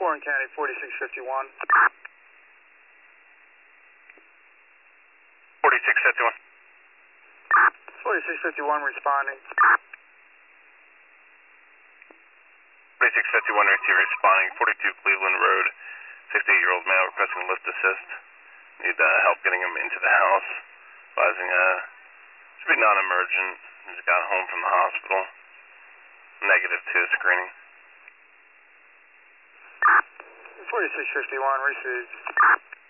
Warren County, 4651. 4651. 4651 responding. 4651 receiver responding. 42 Cleveland Road. 68-year-old male requesting lift assist. Need help getting him into the house. Advising should be non-emergent. He's got home from the hospital. Negative to screening. 4651 received.